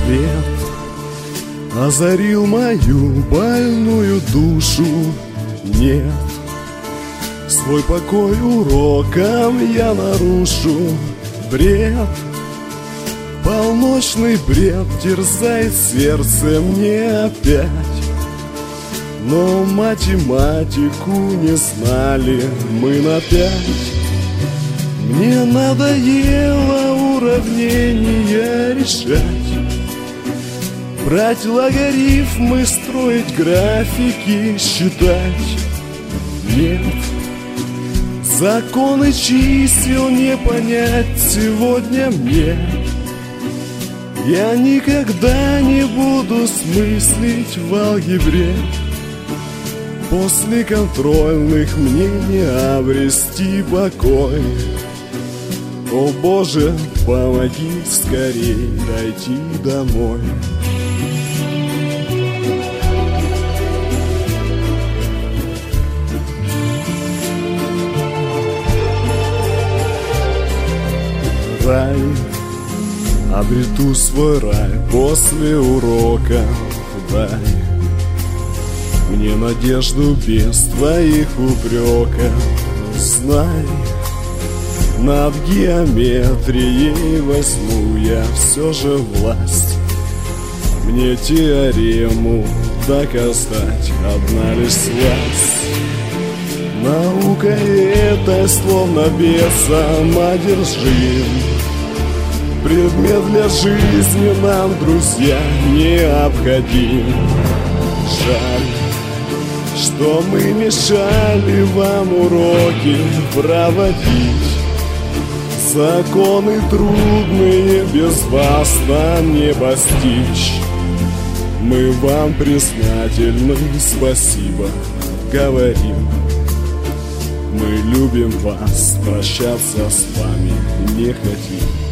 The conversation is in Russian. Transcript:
свет озарил мою больную душу. Нет, свой покой уроком я нарушу. Бред, полночный бред терзает сердце мне опять. Но математику не знали мы на 5. Мне надоело уравнения решать, брать логарифмы, строить графики, считать. Нет, законы чисел не понять сегодня мне. Я никогда не буду смыслить в алгебре. После контрольных мне не обрести покой. О Боже, помоги скорей дойти домой. Рай, обрету свой рай после урока. Дай мне надежду без твоих упреков. Знай, над геометрией возьму я все же власть. Мне теорему доказать одна лишь сласть. Наука это словно бесом одержим. Предмет для жизни нам, друзья, необходим. Жаль, что мы мешали вам уроки проводить. Законы трудные без вас нам не постичь. Мы вам признательны, спасибо говорим. Мы любим вас, прощаться с вами не хотим.